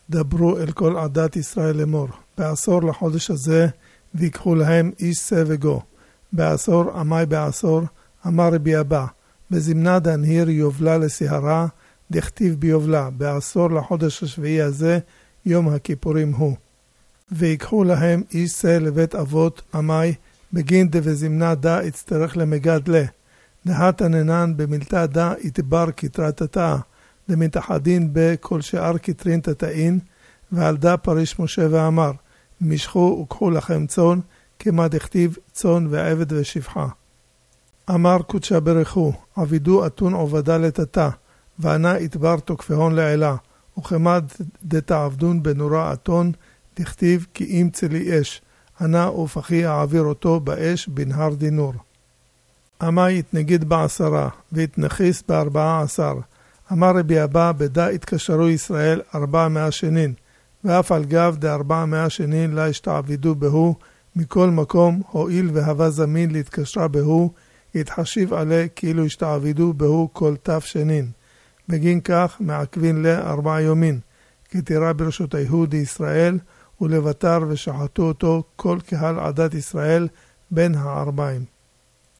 דברו אל כל עדת ישראל לאמור, בעשור לחודש הזה, ויקחו להם איש שא וגו. בעשור עמי בעשור, אמר רבי אבא, בזמנה דנהיר יובלה לסהרה, דכתיב ביובלה, בעשור לחודש השביעי הזה, יום הכיפורים הוא. ויקחו להם איש שא לבית אבות עמי, בגין דבזמנה דה יצטרך למגדלה. דהתננן במלתה דה יתבר כתרת תתאה, דמתחדין בכל שאר כתרין תתאין, ועל דה פריש משה ואמר, משכו וקחו לכם צאן, כמה דכתיב צאן ועבד ושפחה. אמר קודשה ברכו, עבידו אתון עובדה לתתה, וענה יתבר תוקפהון לעילה, וכמה דתעבדון בנורה אתון, דכתיב כי אם צלי אש, ענה ופחי אעביר אותו באש בנהר דינור. עמה יתנגיד בעשרה, ויתנכיס ב14. אמר רבי אבא, בדה התקשרו ישראל 400 שנים, ואף על גב ד400 שנים לה השתעבדו בהו, מכל מקום הועיל והווה זמין להתקשרה בהו, יתחשיב עליה כאילו השתעבדו בהו כל תף שנים. בגין כך מעכבין ל4 יומין, כי תירא ברשות היהודי ישראל, ולבטר ושחטו אותו כל קהל עדת ישראל בין הערביים.